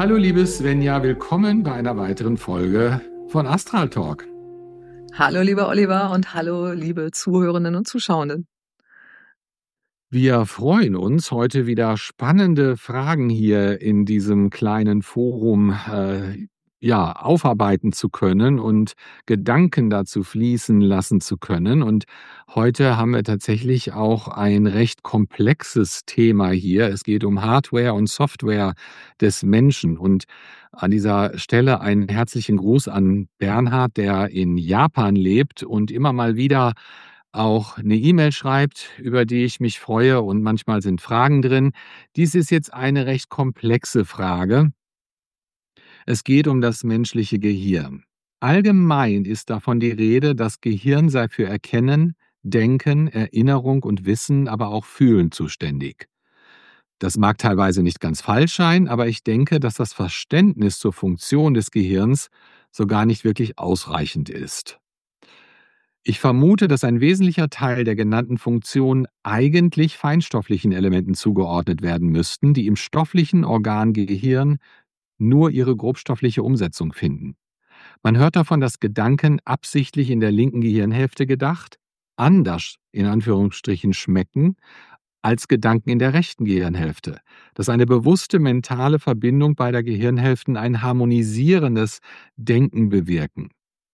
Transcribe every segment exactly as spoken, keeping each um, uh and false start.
Hallo liebe Svenja, willkommen bei einer weiteren Folge von Astral Talk. Hallo lieber Oliver und hallo liebe Zuhörenden und Zuschauenden. Wir freuen uns, heute wieder spannende Fragen hier in diesem kleinen Forum äh, ja, aufarbeiten zu können und Gedanken dazu fließen lassen zu können. Und heute haben wir tatsächlich auch ein recht komplexes Thema hier. Es geht um Hardware und Software des Menschen. Und an dieser Stelle einen herzlichen Gruß an Bernhard, der in Japan lebt und immer mal wieder auch eine E-Mail schreibt, über die ich mich freue, und manchmal sind Fragen drin. Dies ist jetzt eine recht komplexe Frage. Es geht um das menschliche Gehirn. Allgemein ist davon die Rede, das Gehirn sei für Erkennen, Denken, Erinnerung und Wissen, aber auch Fühlen zuständig. Das mag teilweise nicht ganz falsch sein, aber ich denke, dass das Verständnis zur Funktion des Gehirns so gar nicht wirklich ausreichend ist. Ich vermute, dass ein wesentlicher Teil der genannten Funktionen eigentlich feinstofflichen Elementen zugeordnet werden müssten, die im stofflichen Organ Gehirn nur ihre grobstoffliche Umsetzung finden. Man hört davon, dass Gedanken absichtlich in der linken Gehirnhälfte gedacht, anders in Anführungsstrichen schmecken, als Gedanken in der rechten Gehirnhälfte. Dass eine bewusste mentale Verbindung beider Gehirnhälften ein harmonisierendes Denken bewirken.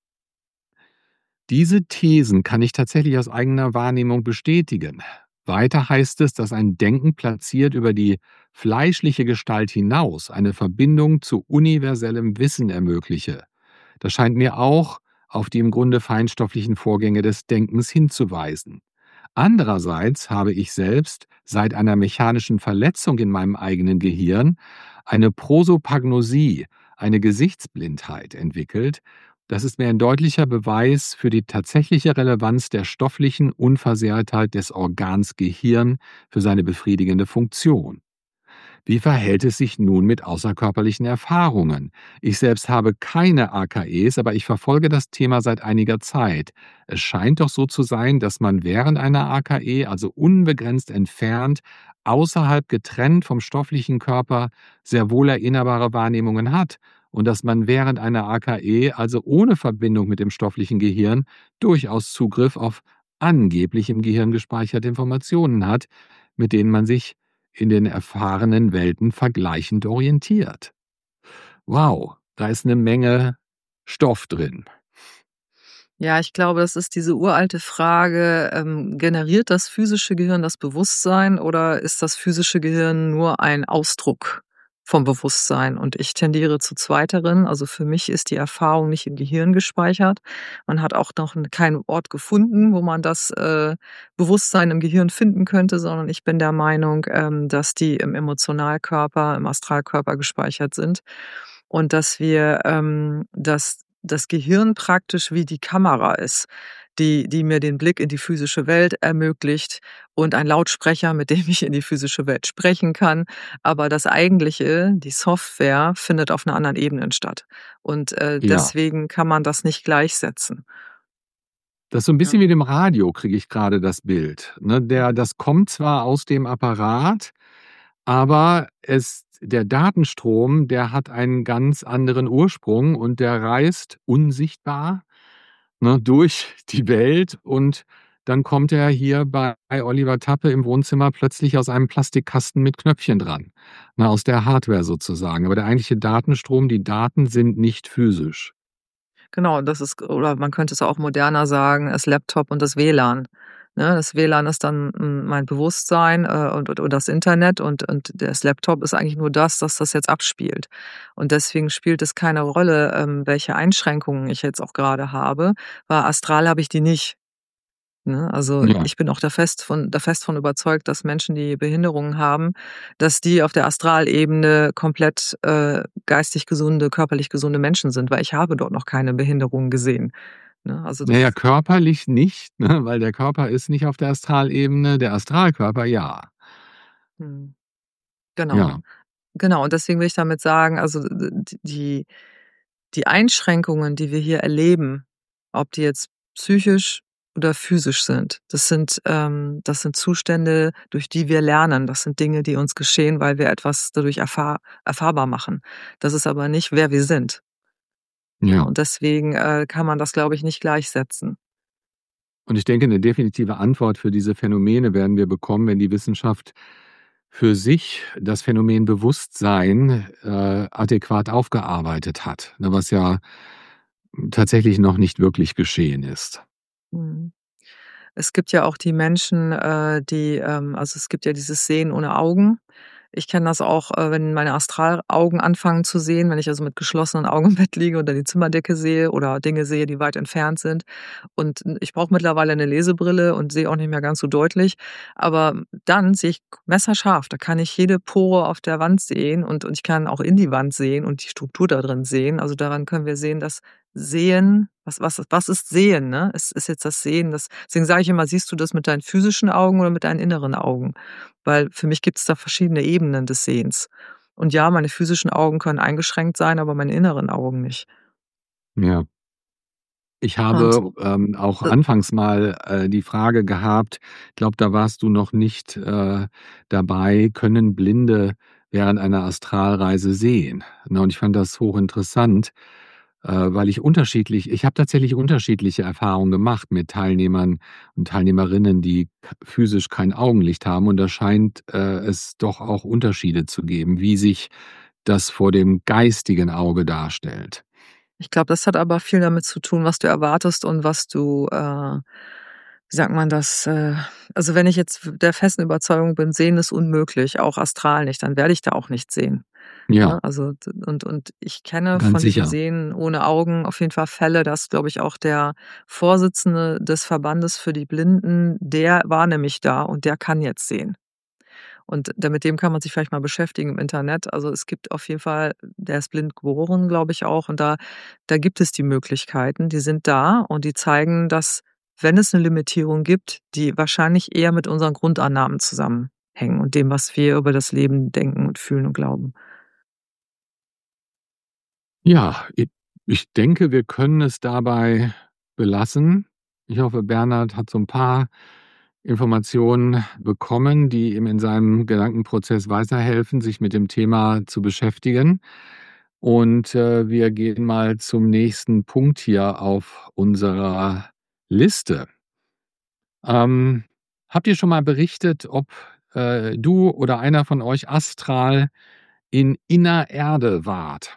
Diese Thesen kann ich tatsächlich aus eigener Wahrnehmung bestätigen. Weiter heißt es, dass ein Denken platziert über die fleischliche Gestalt hinaus eine Verbindung zu universellem Wissen ermögliche. Das scheint mir auch auf die im Grunde feinstofflichen Vorgänge des Denkens hinzuweisen. Andererseits habe ich selbst seit einer mechanischen Verletzung in meinem eigenen Gehirn eine Prosopagnosie, eine Gesichtsblindheit entwickelt. Das ist mir ein deutlicher Beweis für die tatsächliche Relevanz der stofflichen Unversehrtheit des Organs Gehirn für seine befriedigende Funktion. Wie verhält es sich nun mit außerkörperlichen Erfahrungen? Ich selbst habe keine A K Es, aber ich verfolge das Thema seit einiger Zeit. Es scheint doch so zu sein, dass man während einer A K E, also unbegrenzt entfernt, außerhalb getrennt vom stofflichen Körper, sehr wohl erinnerbare Wahrnehmungen hat und dass man während einer A K E, also ohne Verbindung mit dem stofflichen Gehirn, durchaus Zugriff auf angeblich im Gehirn gespeicherte Informationen hat, mit denen man sich in den erfahrenen Welten vergleichend orientiert. Wow, da ist eine Menge Stoff drin. Ja, ich glaube, das ist diese uralte Frage, ähm, generiert das physische Gehirn das Bewusstsein oder ist das physische Gehirn nur ein Ausdruck vom Bewusstsein? Und ich tendiere zu Zweiteren. Also für mich ist die Erfahrung nicht im Gehirn gespeichert. Man hat auch noch n- keinen Ort gefunden, wo man das äh, Bewusstsein im Gehirn finden könnte, sondern ich bin der Meinung, ähm, dass die im Emotionalkörper, im Astralkörper gespeichert sind und dass wir, ähm, dass das Gehirn praktisch wie die Kamera ist, die die mir den Blick in die physische Welt ermöglicht und ein Lautsprecher, mit dem ich in die physische Welt sprechen kann. Aber das Eigentliche, die Software, findet auf einer anderen Ebene statt. Und, äh, Ja, deswegen kann man das nicht gleichsetzen. das ist so ein Ja. bisschen wie dem Radio, kriege ich gerade das Bild, ne? Der das kommt zwar aus dem Apparat, aber es der Datenstrom, der hat einen ganz anderen Ursprung und der reist unsichtbar, ne, durch die Welt, und dann kommt er hier bei Oliver Tappe im Wohnzimmer plötzlich aus einem Plastikkasten mit Knöpfchen dran, ne, aus der Hardware sozusagen. Aber der eigentliche Datenstrom, die Daten sind nicht physisch. Genau, das ist oder man könnte es auch moderner sagen, das Laptop und das W L A N. Ne, das W L A N ist dann, hm, mein Bewusstsein, äh, und und und das Internet und und das Laptop ist eigentlich nur das, das das jetzt abspielt. Und deswegen spielt es keine Rolle, ähm, welche Einschränkungen ich jetzt auch gerade habe, weil astral habe ich die nicht. Ne? Also, Ja. ich bin auch da fest von da fest von überzeugt, dass Menschen, die Behinderungen haben, dass die auf der Astralebene komplett, äh, geistig gesunde, körperlich gesunde Menschen sind, weil ich habe dort noch keine Behinderung gesehen, ne? Also, Na ja, das körperlich nicht, ne, weil der Körper ist nicht auf der Astralebene, der Astralkörper ja. mhm, genau. Ja. Genau, und deswegen will ich damit sagen, also, d d die die Einschränkungen, die wir hier erleben, ob die jetzt psychisch oder physisch sind. Das sind ähm, das sind Zustände, durch die wir lernen. Das sind Dinge, die uns geschehen, weil wir etwas dadurch erfahr erfahrbar machen. Das ist aber nicht, wer wir sind. Ja, Ja. und deswegen, äh, kann man das, glaube ich, nicht gleichsetzen. Und ich denke, 'ne definitive Antwort für diese Phänomene werden wir bekommen, wenn die Wissenschaft für sich das Phänomen Bewusstsein, äh, adäquat aufgearbeitet hat, ne, was ja tatsächlich noch nicht wirklich geschehen ist. Mhm. Es gibt ja auch die Menschen, äh, die ähm, also, es gibt ja dieses Sehen ohne Augen. Ich kenne das auch, äh, wenn meine Astralaugen anfangen zu sehen, wenn ich also mit geschlossenen Augen im Bett liege oder die Zimmerdecke sehe oder Dinge sehe, die weit entfernt sind. Und n ich brauche mittlerweile 'ne Lesebrille und sehe auch nicht mehr ganz so deutlich. Aber dann sehe ich k messerscharf. Da kann ich jede Pore auf der Wand sehen und und ich kann auch in die Wand sehen und die Struktur da drin sehen. Also, daran können wir sehen, dass Sehen was was was ist Sehen, ne? Ist ist jetzt das Sehen das deswegen sage ich immer: „Siehst du das mit deinen physischen Augen oder mit deinen inneren Augen?“ Weil für mich gibt's da verschiedene Ebenen des Sehens. Und ja, meine physischen Augen können eingeschränkt sein, aber meine inneren Augen nicht. Ja. Ich Und habe, ähm, auch äh anfangs mal, äh, die Frage gehabt, glaube, da warst du noch nicht, äh, dabei: „Können Blinde während einer Astralreise sehen?“ Ne, und ich fand das hochinteressant, äh, weil ich unterschiedlich ich habe tatsächlich unterschiedliche Erfahrungen gemacht mit Teilnehmern und Teilnehmerinnen, die k physisch kein Augenlicht haben. Und da scheint, äh, es doch auch Unterschiede zu geben, wie sich das vor dem geistigen Auge darstellt. Ich glaube, das hat aber viel damit zu tun, was du erwartest und was du, äh wie sagt man das, äh also, wenn ich jetzt w der festen Überzeugung bin, Sehen ist unmöglich, auch astral nicht, dann werde ich da auch nichts sehen, Ja. ne? Also, d und und ich kenne Ganz von diesem sicher. Sehen ohne Augen auf jeden Fall Fälle, dass, glaube ich, auch der Vorsitzende des Verbandes für die Blinden, der war nämlich da und der kann jetzt sehen. Und da mit dem kann man sich vielleicht mal beschäftigen im Internet. Also, es gibt auf jeden Fall der ist blind geboren, glaube ich auch. Und da da gibt es die Möglichkeiten, die sind da und die zeigen, dass, wenn es 'ne Limitierung gibt, die wahrscheinlich eher mit unseren Grundannahmen zusammenhängen und dem, was wir über das Leben denken und fühlen und glauben. Ja, i ich denke, wir können es dabei belassen. Ich hoffe, Bernhard hat so 'n paar Informationen bekommen, die ihm in seinem Gedankenprozess weiterhelfen, sich mit dem Thema zu beschäftigen. Und, äh, wir gehen mal zum nächsten Punkt hier auf unserer Liste. Ähm, habt ihr schon mal berichtet, ob, äh, du oder einer von euch astral in inner Erde wart?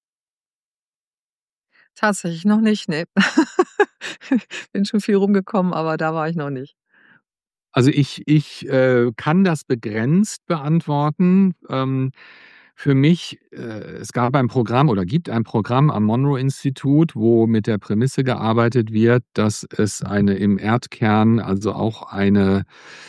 Tatsächlich noch nicht, ne. Bin schon viel rumgekommen, aber da war ich noch nicht. Also, ich ich, äh, kann das begrenzt beantworten. Ähm, für mich äh, es gab ein Programm oder gibt ein Programm am Monroe-Institut, wo mit der Prämisse gearbeitet wird, dass es eine im Erdkern also auch eine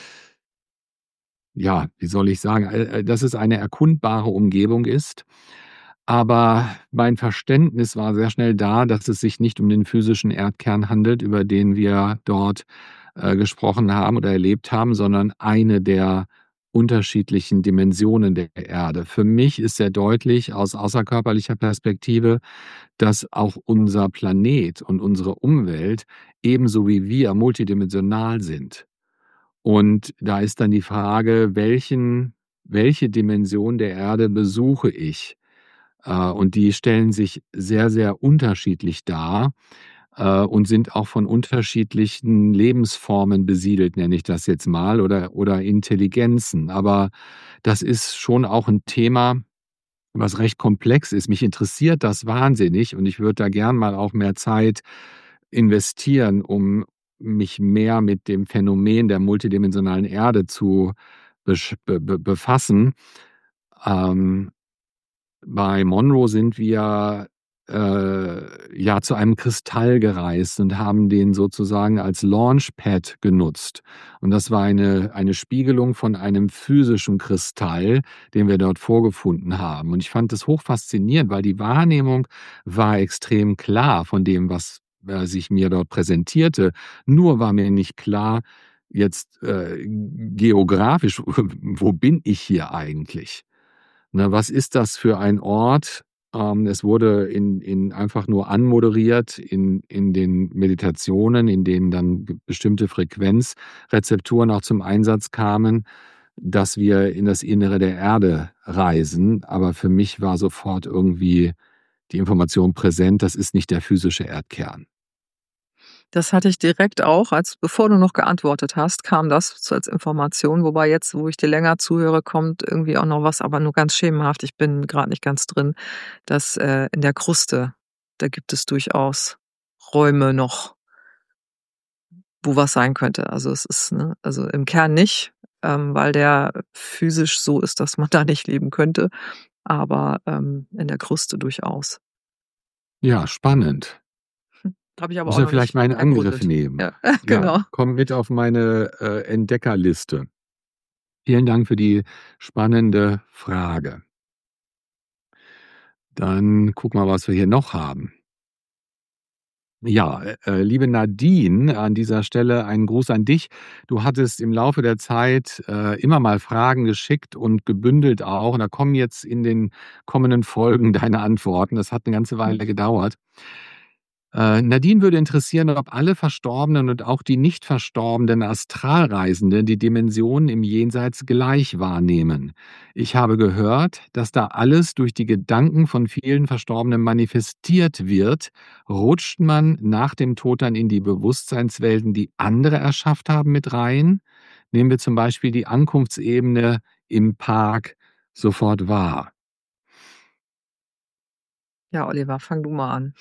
ja, wie soll ich sagen, äh, äh, dass es eine erkundbare Umgebung ist. Aber mein Verständnis war sehr schnell da, dass es sich nicht um den physischen Erdkern handelt, über den wir dort, äh, gesprochen haben oder erlebt haben, sondern eine der unterschiedlichen Dimensionen der Erde. Für mich ist sehr deutlich aus außerkörperlicher Perspektive, dass auch unser Planet und unsere Umwelt ebenso wie wir multidimensional sind. Und da ist dann die Frage, welchen welche Dimension der Erde besuche ich? Äh, und die stellen sich sehr, sehr unterschiedlich dar, äh, und sind auch von unterschiedlichen Lebensformen besiedelt, nenne ich das jetzt mal, oder oder Intelligenzen. Aber das ist schon auch 'n Thema, was recht komplex ist. Mich interessiert das wahnsinnig und ich würde da gern mal auch mehr Zeit investieren, um mich mehr mit dem Phänomen der multidimensionalen Erde zu besch be be befassen. Ähm, bei Monroe sind wir, äh, ja zu einem Kristall gereist und haben den sozusagen als Launchpad genutzt. Und das war eine eine Spiegelung von einem physischen Kristall, den wir dort vorgefunden haben. Und ich fand das hochfaszinierend, weil die Wahrnehmung war extrem klar von dem, was, äh, sich mir dort präsentierte. Nur war mir nicht klar jetzt, äh, geografisch, wo bin ich hier eigentlich? Ne, was ist das für ein Ort? Ähm, es wurde in in einfach nur anmoderiert in in den Meditationen, in denen dann g bestimmte Frequenzrezepturen auch zum Einsatz kamen, dass wir in das Innere der Erde reisen. Aber für mich war sofort irgendwie die Information präsent, das ist nicht der physische Erdkern. Das hatte ich direkt auch, als bevor du noch geantwortet hast, kam das so als Information, wobei jetzt, wo ich dir länger zuhöre, kommt irgendwie auch noch was, aber nur ganz schemenhaft. Ich bin grad nicht ganz drin, dass, äh, in der Kruste, da gibt es durchaus Räume noch wo was sein könnte. Also, es ist, ne also, im Kern nicht, ähm, weil der physisch so ist, dass man da nicht leben könnte, aber, ähm, in der Kruste durchaus. Ja, spannend. Hm, habe ich aber Müssen auch wir noch vielleicht nicht mal in Angriff ergründet. nehmen. Ja, Ja, genau. komm mit auf meine, äh, Entdeckerliste. Vielen Dank für die spannende Frage. Dann gucken wir, was wir hier noch haben. Ja, äh, äh, liebe Nadine, an dieser Stelle ein Gruß an dich. Du hattest im Laufe der Zeit, äh, immer mal Fragen geschickt und gebündelt auch. Und da kommen jetzt in den kommenden Folgen deine Antworten. Das hat 'ne ganze Weile gedauert. Äh, Nadine würde interessieren, ob alle Verstorbenen und auch die nicht verstorbenen Astralreisenden die Dimensionen im Jenseits gleich wahrnehmen. Ich habe gehört, dass da alles durch die Gedanken von vielen Verstorbenen manifestiert wird. Rutscht man nach dem Tod dann in die Bewusstseinswelten, die andere erschafft haben, mit rein? Nehmen wir zum Beispiel die Ankunftsebene im Park sofort wahr? Ja, Oliver, fang du mal an.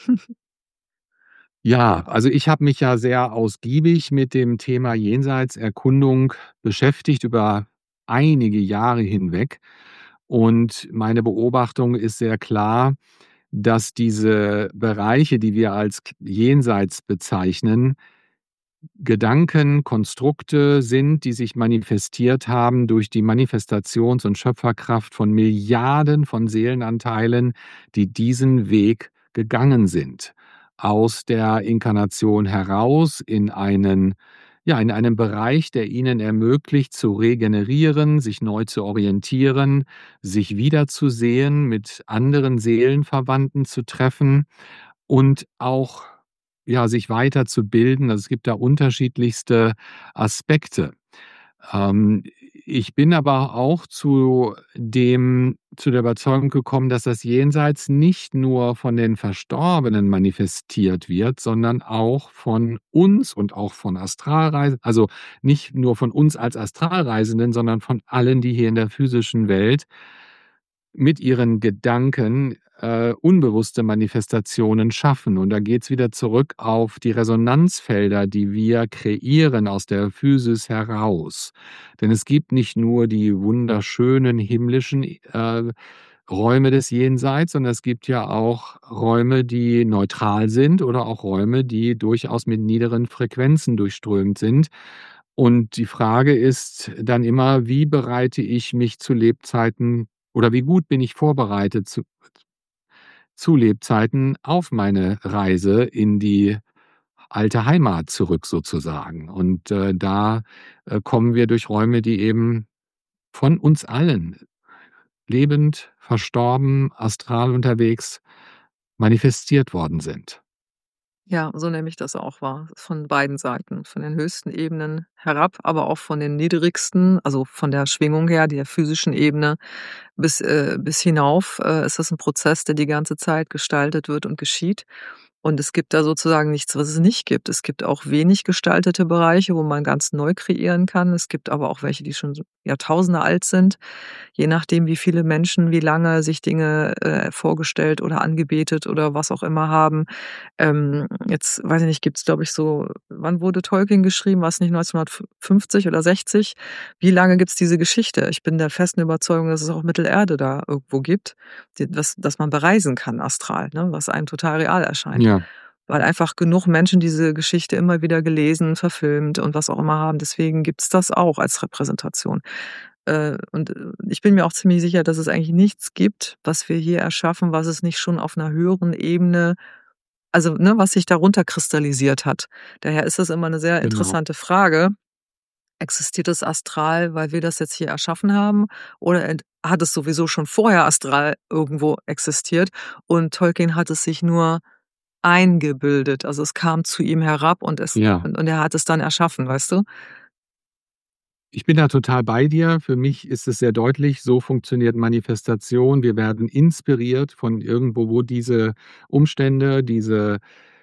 Ja, also ich habe mich ja sehr ausgiebig mit dem Thema Jenseitserkundung beschäftigt über einige Jahre hinweg. Und meine Beobachtung ist sehr klar, dass diese Bereiche, die wir als k Jenseits bezeichnen, Gedanken, Konstrukte sind, die sich manifestiert haben durch die Manifestations und Schöpferkraft von Milliarden von Seelenanteilen, die diesen Weg gegangen sind. Aus der Inkarnation heraus in einen ja, in einen Bereich, der ihnen ermöglicht, zu regenerieren, sich neu zu orientieren, sich wiederzusehen, mit anderen Seelenverwandten zu treffen und auch, ja, sich weiterzubilden. Also, es gibt da unterschiedlichste Aspekte. Ähm, ich bin aber auch zu dem zu der Überzeugung gekommen, dass das Jenseits nicht nur von den Verstorbenen manifestiert wird, sondern auch von uns und auch von Astralreisen also, nicht nur von uns als Astralreisenden, sondern von allen, die hier in der physischen Welt mit ihren Gedanken, äh, unbewusste Manifestationen schaffen. Und da geht's wieder zurück auf die Resonanzfelder, die wir kreieren aus der Physis heraus. Denn es gibt nicht nur die wunderschönen himmlischen, äh, Räume des Jenseits, sondern es gibt ja auch Räume, die neutral sind oder auch Räume, die durchaus mit niederen Frequenzen durchströmt sind. Und die Frage ist dann immer: Wie bereite ich mich zu Lebzeiten oder wie gut bin ich vorbereitet zu zu Lebzeiten auf meine Reise in die alte Heimat zurück sozusagen? Und, äh, da, äh, kommen wir durch Räume, die eben von uns allen, lebend, verstorben, astral unterwegs, manifestiert worden sind. Ja, so nehme ich das auch wahr, von beiden Seiten, von den höchsten Ebenen herab, aber auch von den niedrigsten, also, von der Schwingung her, der physischen Ebene bis äh, bis hinauf, äh, ist das 'n Prozess, der die ganze Zeit gestaltet wird und geschieht. Und es gibt da sozusagen nichts, was es nicht gibt. Es gibt auch wenig gestaltete Bereiche, wo man ganz neu kreieren kann. Es gibt aber auch welche, die schon so Jahrtausende alt sind, je nachdem, wie viele Menschen wie lange sich Dinge, äh, vorgestellt oder angebetet oder was auch immer haben. Ähm, jetzt weiß ich nicht, gibt's, glaube ich, so wann wurde Tolkien geschrieben? War's nicht neunzehnhundertfünfzig oder sechzig? Wie lange gibt's diese Geschichte? Ich bin der festen Überzeugung, dass es auch Mittelerde da irgendwo gibt, d das das man bereisen kann astral, ne, was einem total real erscheint. Ja. Weil einfach genug Menschen diese Geschichte immer wieder gelesen, verfilmt und was auch immer haben. Deswegen gibt's das auch als Repräsentation. Äh, und, äh, ich bin mir auch ziemlich sicher, dass es eigentlich nichts gibt, was wir hier erschaffen, was es nicht schon auf 'ner höheren Ebene also, ne, was sich da runterkristallisiert hat. Daher ist das immer 'ne sehr Genau. interessante Frage existiert das Astral, weil wir das jetzt hier erschaffen haben, oder ent hat es sowieso schon vorher astral irgendwo existiert und Tolkien hat es sich nur eingebildet? Also, es kam zu ihm herab und es Ja. und und er hat es dann erschaffen, weißt du? Ich bin da total bei dir. Für mich ist es sehr deutlich, so funktioniert Manifestation. Wir werden inspiriert von irgendwo, wo diese Umstände, diese,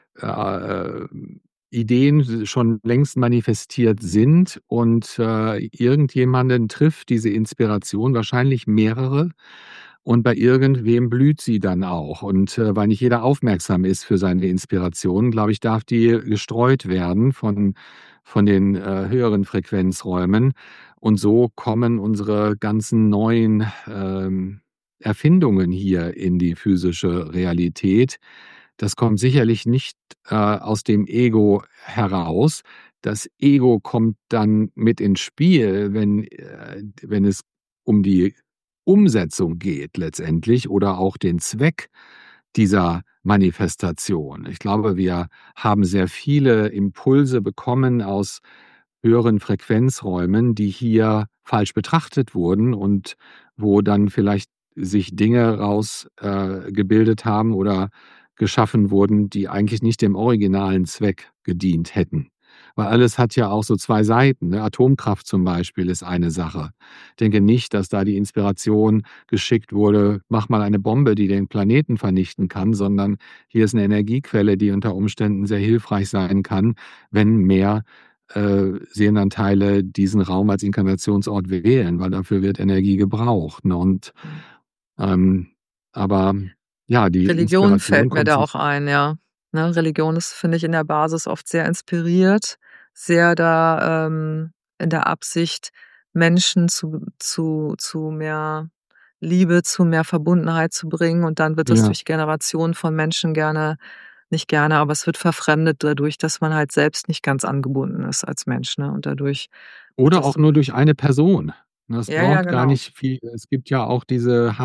äh, Ideen schon längst manifestiert sind und, äh, irgendjemanden trifft diese Inspiration, wahrscheinlich mehrere, und bei irgendwem blüht sie dann auch. Und, äh, weil nicht jeder aufmerksam ist für seine Inspiration, glaube ich, darf die gestreut werden von von den, äh, höheren Frequenzräumen. Und so kommen unsere ganzen neuen, ähm, Erfindungen hier in die physische Realität. Das kommt sicherlich nicht, äh, aus dem Ego heraus. Das Ego kommt dann mit ins Spiel, wenn, äh wenn es um die Umsetzung geht letztendlich oder auch den Zweck dieser Manifestation. Ich glaube, wir haben sehr viele Impulse bekommen aus höheren Frequenzräumen, die hier falsch betrachtet wurden und wo dann vielleicht sich Dinge raus äh, gebildet haben oder geschaffen wurden, die eigentlich nicht dem originalen Zweck gedient hätten. Weil alles hat ja auch so zwei Seiten, ne? Atomkraft zum Beispiel ist eine Sache. Ich denke nicht, dass da die Inspiration geschickt wurde: „Mach mal eine Bombe, die den Planeten vernichten kann“, sondern hier ist 'ne Energiequelle, die unter Umständen sehr hilfreich sein kann, wenn mehr, äh, Seelenanteile diesen Raum als Inkarnationsort wählen, weil dafür wird Energie gebraucht, ne? Und, Mhm. ähm aber ja, die Religion Inspiration fällt mir kommt da auch sich ein, ja. Ne, Religion ist, finde ich, in der Basis oft sehr inspiriert, sehr da, ähm, in der Absicht, Menschen zu zu zu mehr Liebe, zu mehr Verbundenheit zu bringen und dann wird das Ja. durch Generationen von Menschen gerne nicht gerne, aber es wird verfremdet dadurch, dass man halt selbst nicht ganz angebunden ist als Mensch, ne? Und dadurch wird Oder das auch so nur durch eine Person. Das Ja, ja, braucht gar genau. nicht viel. Es gibt ja auch diese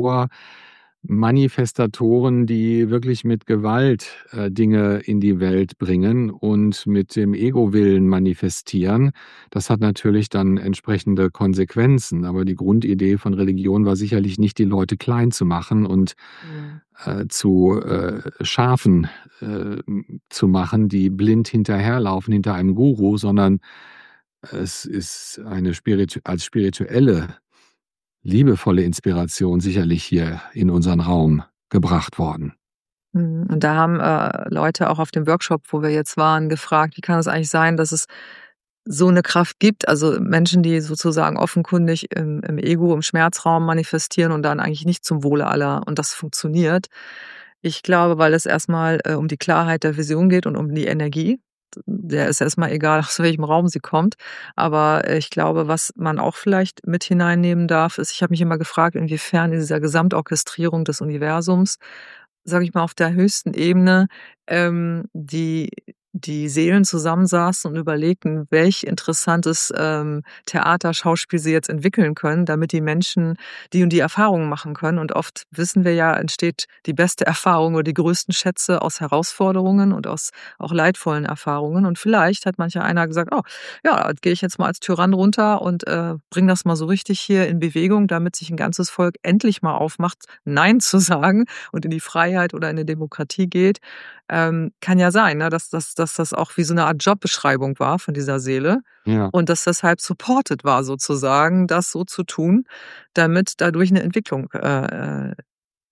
Hardcore-Manifestatoren, die wirklich mit Gewalt, äh, Dinge in die Welt bringen und mit dem Ego-Willen manifestieren. Das hat natürlich dann entsprechende Konsequenzen, aber die Grundidee von Religion war sicherlich nicht, die Leute klein zu machen und, Mhm. äh, zu, äh, Schafen, äh, zu machen, die blind hinterherlaufen hinter einem Guru, sondern es ist eine spiritu als spirituelle, liebevolle Inspiration sicherlich hier in unseren Raum gebracht worden. Mhm, und da haben, äh, Leute auch auf dem Workshop, wo wir jetzt waren, gefragt: „Wie kann es eigentlich sein, dass es so 'ne Kraft gibt?“ Also, Menschen, die sozusagen offenkundig im im Ego, im Schmerzraum manifestieren und dann eigentlich nicht zum Wohle aller und das funktioniert. Ich glaube, weil es erst mal, äh, um die Klarheit der Vision geht und um die Energie. Der ist erst mal egal, aus welchem Raum sie kommt. Aber, äh, ich glaube, was man auch vielleicht mit hineinnehmen darf, ist ich habe mich immer gefragt, inwiefern in dieser Gesamtorchestrierung des Universums, sage ich mal, auf der höchsten Ebene, ähm, die die Seelen zusammensaßen und überlegten, welch interessantes, ähm, Theater, Schauspiel sie jetzt entwickeln können, damit die Menschen die und die Erfahrungen machen können. Und oft wissen wir ja, entsteht die beste Erfahrung oder die größten Schätze aus Herausforderungen und aus auch leidvollen Erfahrungen. Und vielleicht hat mancher einer gesagt: „Oh, ja, gehe ich jetzt mal als Tyrann runter und, äh, bringe das mal so richtig hier in Bewegung, damit sich 'n ganzes Volk endlich mal aufmacht, nein zu sagen und in die Freiheit oder in 'ne Demokratie geht.“ Ähm, kann ja sein, ne, dass dass dass das auch wie so 'ne Art Jobbeschreibung war von dieser Seele Ja. und dass deshalb supported war sozusagen, das so zu tun, damit dadurch 'ne Entwicklung, äh, äh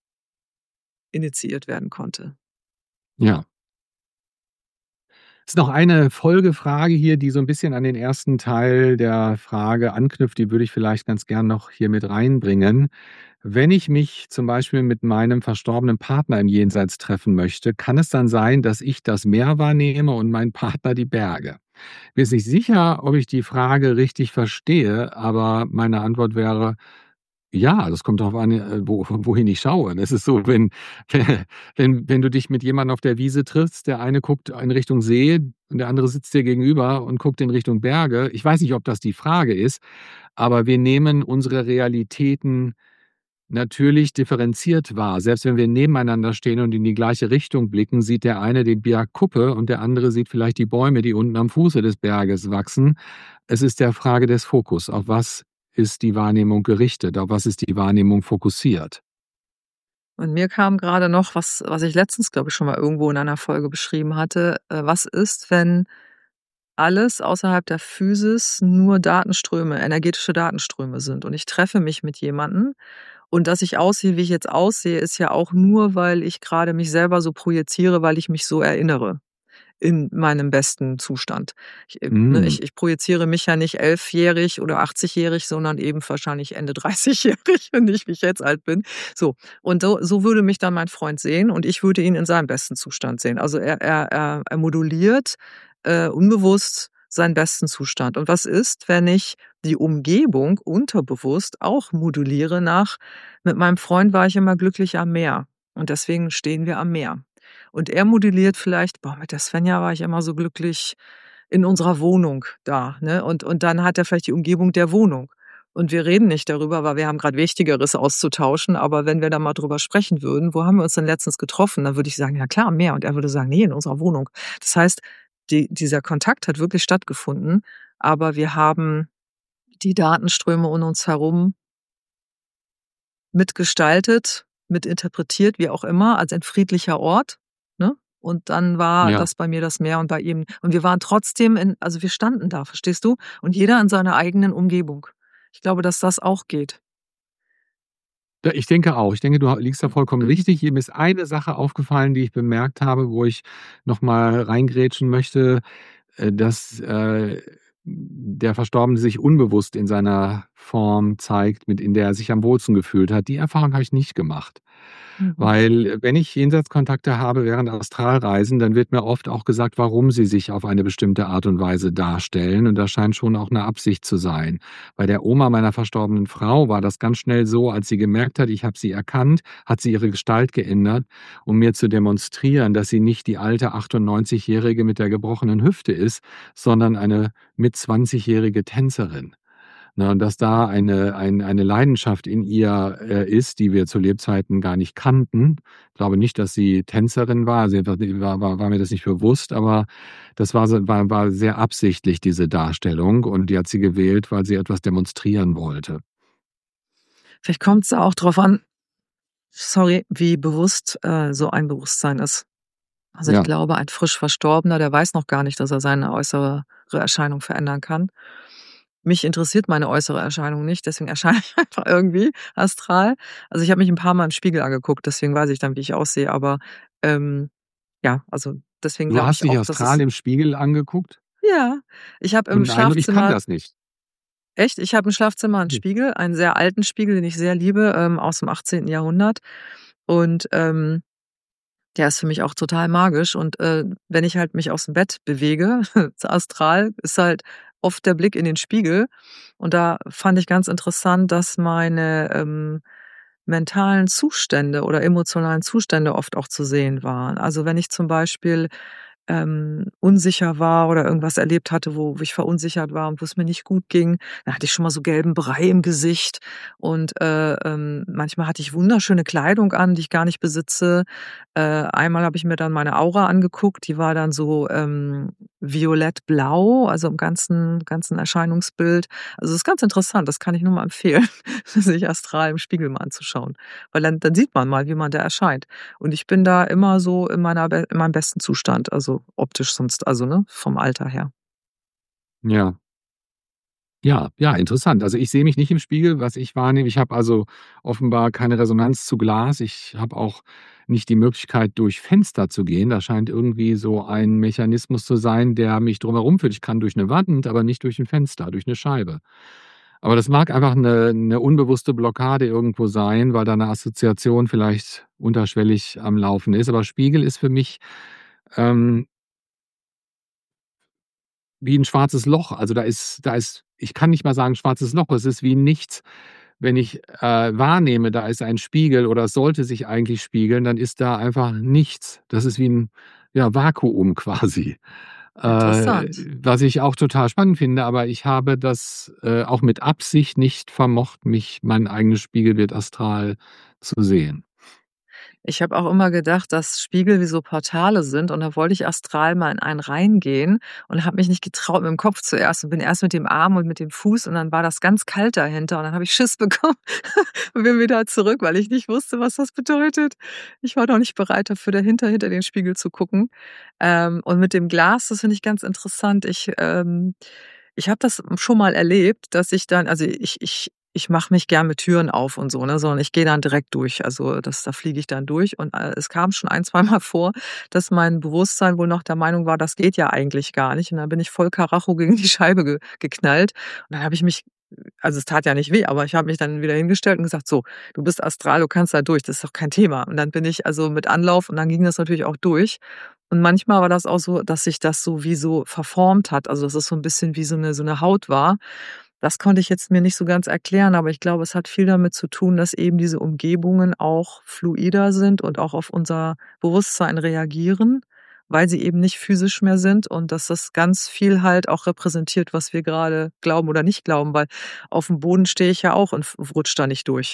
initiiert werden konnte. Ja. Ist noch eine Folgefrage hier, die so 'n bisschen an den ersten Teil der Frage anknüpft, die würde ich vielleicht ganz gern noch hier mit reinbringen. Wenn ich mich zum Beispiel mit meinem verstorbenen Partner im Jenseits treffen möchte, kann es dann sein, dass ich das Meer wahrnehme und mein Partner die Berge? Mir ist nicht sicher, ob ich die Frage richtig verstehe, aber meine Antwort wäre: „Ja, das kommt drauf an, äh, wo wohin ich schaue.“ Das ist so, wenn wenn wenn du dich mit jemandem auf der Wiese triffst, der eine guckt in Richtung See und der andere sitzt dir gegenüber und guckt in Richtung Berge. Ich weiß nicht, ob das die Frage ist, aber wir nehmen unsere Realitäten natürlich differenziert wahr. Selbst wenn wir nebeneinander stehen und in die gleiche Richtung blicken, sieht der eine den Berg Kuppe und der andere sieht vielleicht die Bäume, die unten am Fuße des Berges wachsen. Es ist der Frage des Fokus. Auf was ist die Wahrnehmung gerichtet? Auf was ist die Wahrnehmung fokussiert? Und mir kam gerade noch was, was ich letztens, glaube ich, schon mal irgendwo in einer Folge beschrieben hatte. Äh, was ist, wenn alles außerhalb der Physis nur Datenströme, energetische Datenströme sind und ich treffe mich mit jemandem und dass ich aussehe, wie ich jetzt aussehe, ist ja auch nur, weil ich gerade mich selber so projiziere, weil ich mich so erinnere in meinem besten Zustand. Ich, äh, ne, Mhm. ich ich projiziere mich ja nicht elfjährig oder achtzigjährig, sondern eben wahrscheinlich Ende dreißigjährig, wenn ich wie ich jetzt alt bin. So, und so so würde mich dann mein Freund sehen und ich würde ihn in seinem besten Zustand sehen. Also er er er er moduliert, äh, unbewusst seinen besten Zustand. Und was ist, wenn ich die Umgebung unterbewusst auch moduliere nach mit meinem Freund war ich immer glücklich am Meer und deswegen stehen wir am Meer. Und er modelliert vielleicht: „Boah, mit der Svenja war ich immer so glücklich in unserer Wohnung da“, ne? Und und dann hat er vielleicht die Umgebung der Wohnung. Und wir reden nicht darüber, weil wir haben grad Wichtigeres auszutauschen. Aber wenn wir da mal drüber sprechen würden: „Wo haben wir uns denn letztens getroffen?“ Dann würde ich sagen: „Ja klar, am Meer.“ Und er würde sagen: „Ne, in unserer Wohnung.“ Das heißt, die dieser Kontakt hat wirklich stattgefunden, aber wir haben die Datenströme um uns herum mitgestaltet, mitinterpretiert, wie auch immer, als ein friedlicher Ort, ne? Und dann war Ja. das bei mir das Meer und bei ihm und wir waren trotzdem in also, wir standen da, verstehst du? Und jeder in seiner eigenen Umgebung. Ich glaube, dass das auch geht. Ja, ich denke auch. Ich denke, du ha liegst da vollkommen richtig. Mir ist eine Sache aufgefallen, die ich bemerkt habe, wo ich noch mal reingrätschen möchte, äh, dass, äh, der Verstorbene sich unbewusst in seiner Form zeigt, mit in der er sich am wohlsten gefühlt hat. Die Erfahrung habe ich nicht gemacht. Mhm. Weil, wenn ich Jenseitskontakte habe während Astralreisen, dann wird mir oft auch gesagt, warum sie sich auf eine bestimmte Art und Weise darstellen. Und das scheint schon auch 'ne Absicht zu sein. Bei der Oma meiner verstorbenen Frau war das ganz schnell so, als sie gemerkt hat, ich habe sie erkannt, hat sie ihre Gestalt geändert, um mir zu demonstrieren, dass sie nicht die alte achtundneunzigjährige mit der gebrochenen Hüfte ist, sondern eine mitzwanzigjährige Tänzerin. Ne, und dass da eine ein eine Leidenschaft in ihr, äh, ist, die wir zu Lebzeiten gar nicht kannten. Glaube nicht, dass sie Tänzerin war. Sie war war war war mir das nicht bewusst, aber das war so war war sehr absichtlich, diese Darstellung, und die hat sie gewählt, weil sie etwas demonstrieren wollte. Vielleicht kommt's da auch drauf an sorry, wie bewusst, äh, so ein Bewusstsein ist. Also, ich Ja. glaube, ein frisch Verstorbener, der weiß noch gar nicht, dass er seine äußere Erscheinung verändern kann. Mich interessiert meine äußere Erscheinung nicht, deswegen erscheine ich einfach irgendwie astral. Also, ich habe mich 'n paarmal im Spiegel angeguckt, deswegen weiß ich dann, wie ich aussehe, aber, ähm, ja, also, deswegen Du glaube hast ich dich auch, dass es astral im Spiegel angeguckt? Ja, ich habe im Und nein, und ich kann Schlafzimmer das nicht. Echt? Ich habe im Schlafzimmer 'n Ne. Spiegel, einen sehr alten Spiegel, den ich sehr liebe, ähm, aus'm achtzehnten Jahrhundert. Und, ähm, der ist für mich auch total magisch. Und, äh, wenn ich halt mich aus'm Bett bewege, so astral, ist halt oft der Blick in den Spiegel. Und da fand ich ganz interessant, dass meine, ähm, mentalen Zustände oder emotionalen Zustände oft auch zu sehen waren. Also, wenn ich zum Beispiel, ähm, unsicher war oder irgendwas erlebt hatte, wo wo ich verunsichert war und wo's mir nicht gut ging, dann hatte ich schon mal so gelben Brei im Gesicht. Und, äh, ähm, manchmal hatte ich wunderschöne Kleidung an, die ich gar nicht besitze. Äh, einmal habe ich mir dann meine Aura angeguckt, die war dann so, ähm, violettblau, also, im ganzen ganzen Erscheinungsbild. Also, ist ganz interessant, das kann ich nur mal empfehlen, sich astral im Spiegel mal anzuschauen. Weil dann dann sieht man mal, wie man da erscheint. Und ich bin da immer so in meiner be in meinem besten Zustand, also, optisch sonst also, ne, vom Alter her. Ja. Ja, ja, interessant. Also, ich sehe mich nicht im Spiegel, was ich wahrnehme ich habe also offenbar keine Resonanz zu Glas. Ich habe auch nicht die Möglichkeit, durch Fenster zu gehen. Das scheint irgendwie so ein Mechanismus zu sein, der mich drumherum führt. Ich kann durch 'ne Wand, aber nicht durch 'n Fenster, durch 'ne Scheibe. Aber das mag einfach 'ne 'ne unbewusste Blockade irgendwo sein, weil da 'ne Assoziation vielleicht unterschwellig am Laufen ist. Aber Spiegel ist für mich, ähm wie 'n schwarzes Loch. Also, da ist da ist ich kann nicht mal sagen schwarzes Loch, es ist wie nichts. Wenn ich, äh, wahrnehme, da ist ein Spiegel oder es sollte sich eigentlich spiegeln, dann ist da einfach nichts. Das ist wie 'n, ja, Vakuum quasi. Äh, Interessant. was ich auch total spannend finde, aber ich habe das, äh, auch mit Absicht nicht vermocht, mich mein eigenes Spiegelbild astral zu sehen. Ich habe auch immer gedacht, dass Spiegel wie so Portale sind und da wollte ich astral mal in einen reingehen und habe mich nicht getraut mit'm Kopf zuerst und bin erst mit dem Arm und mit dem Fuß und dann war das ganz kalt dahinter und dann habe ich Schiss bekommen und bin wieder zurück, weil ich nicht wusste, was das bedeutet. Ich war noch nicht bereit dafür, dahinter hinter den Spiegel zu gucken. Ähm, und mit dem Glas, das finde ich ganz interessant. Ich, ähm ich habe das schon mal erlebt, dass ich dann also ich ich ich mache mich gern mit Türen auf und so, ne, sondern ich gehe dann direkt durch. Also, das da fliege ich dann durch und, äh, es kam schon ein zweimal vor, dass mein Bewusstsein wohl noch der Meinung war, das geht ja eigentlich gar nicht. Und dann bin ich voll Karacho gegen die Scheibe ge geknallt. Und dann habe ich mich also, es tat ja nicht weh, aber ich habe mich dann wieder hingestellt und gesagt: „So, du bist astral, du kannst da durch, das ist doch kein Thema.“ Und dann bin ich also mit Anlauf und dann ging das natürlich auch durch. Und manchmal war das auch so, dass sich das so wie so verformt hat, also, dass es so 'n bisschen wie so 'ne so 'ne Haut war. Das konnte ich jetzt mir nicht so ganz erklären, aber ich glaube, es hat viel damit zu tun, dass eben diese Umgebungen auch fluider sind und auch auf unser Bewusstsein reagieren, weil sie eben nicht physisch mehr sind und dass das ganz viel halt auch repräsentiert, was wir grade glauben oder nicht glauben, weil aufm Boden stehe ich ja auch und f rutsche da nicht durch.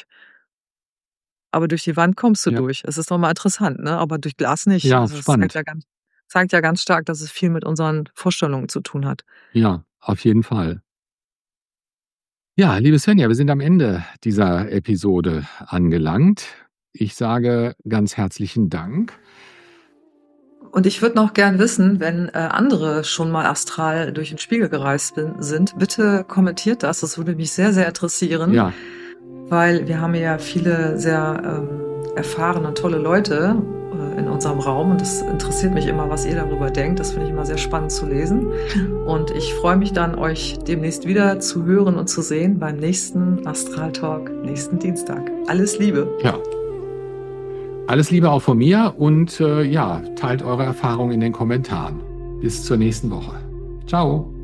Aber durch die Wand kommst du Ja. durch. Es ist noch mal interessant, ne, aber durch Glas nicht. Ja, Also, das zeigt spannend. ja ganz zeigt ja ganz stark, dass es viel mit unseren Vorstellungen zu tun hat. Ja, auf jeden Fall. Ja, liebe Svenja, wir sind am Ende dieser Episode angelangt. Ich sage ganz herzlichen Dank. Und ich würde noch gern wissen, wenn, äh, andere schon mal astral durch 'n Spiegel gereist bin sind, bitte kommentiert das. Das würde mich sehr, sehr interessieren, Ja. weil wir haben ja viele sehr, ähm, erfahrene und tolle Leute, äh, in unserem Raum und das interessiert mich immer, was ihr darüber denkt. Das finde ich immer sehr spannend zu lesen. Und ich freue mich dann, euch demnächst wieder zu hören und zu sehen beim nächsten Astral-Talk nächsten Dienstag. Alles Liebe. Ja. Alles Liebe auch von mir und, äh, ja, teilt eure Erfahrungen in den Kommentaren. Bis zur nächsten Woche. Tschau.